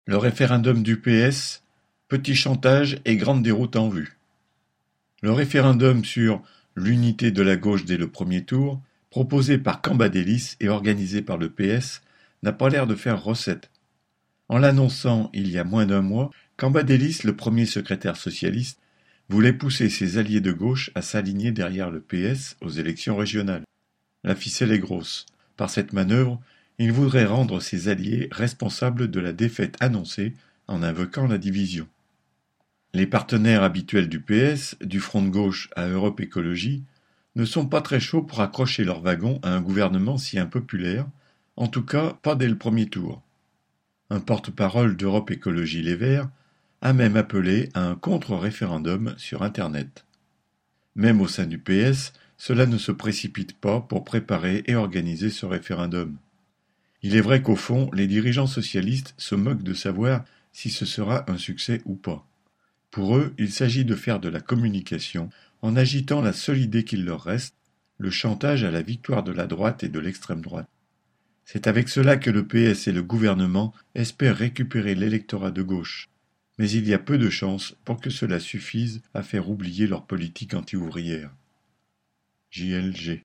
Le référendum du PS, petit chantage et grande déroute en vue. Le référendum sur l'unité de la gauche dès le premier tour, proposé par Cambadélis et organisé par le PS, n'a pas l'air de faire recette. En l'annonçant il y a moins d'un mois, Cambadélis, le premier secrétaire socialiste, voulait pousser ses alliés de gauche à s'aligner derrière le PS aux élections régionales. La ficelle est grosse. Par cette manœuvre, il voudrait rendre ses alliés responsables de la défaite annoncée en invoquant la division. Les partenaires habituels du PS, du Front de gauche à Europe Écologie, ne sont pas très chauds pour accrocher leur wagon à un gouvernement si impopulaire, en tout cas pas dès le premier tour. Un porte-parole d'Europe Écologie Les Verts a même appelé à un contre-référendum sur Internet. Même au sein du PS, cela ne se précipite pas pour préparer et organiser ce référendum. Il est vrai qu'au fond, les dirigeants socialistes se moquent de savoir si ce sera un succès ou pas. Pour eux, il s'agit de faire de la communication en agitant la seule idée qu'il leur reste, le chantage à la victoire de la droite et de l'extrême droite. C'est avec cela que le PS et le gouvernement espèrent récupérer l'électorat de gauche. Mais il y a peu de chances pour que cela suffise à faire oublier leur politique anti-ouvrière. JLG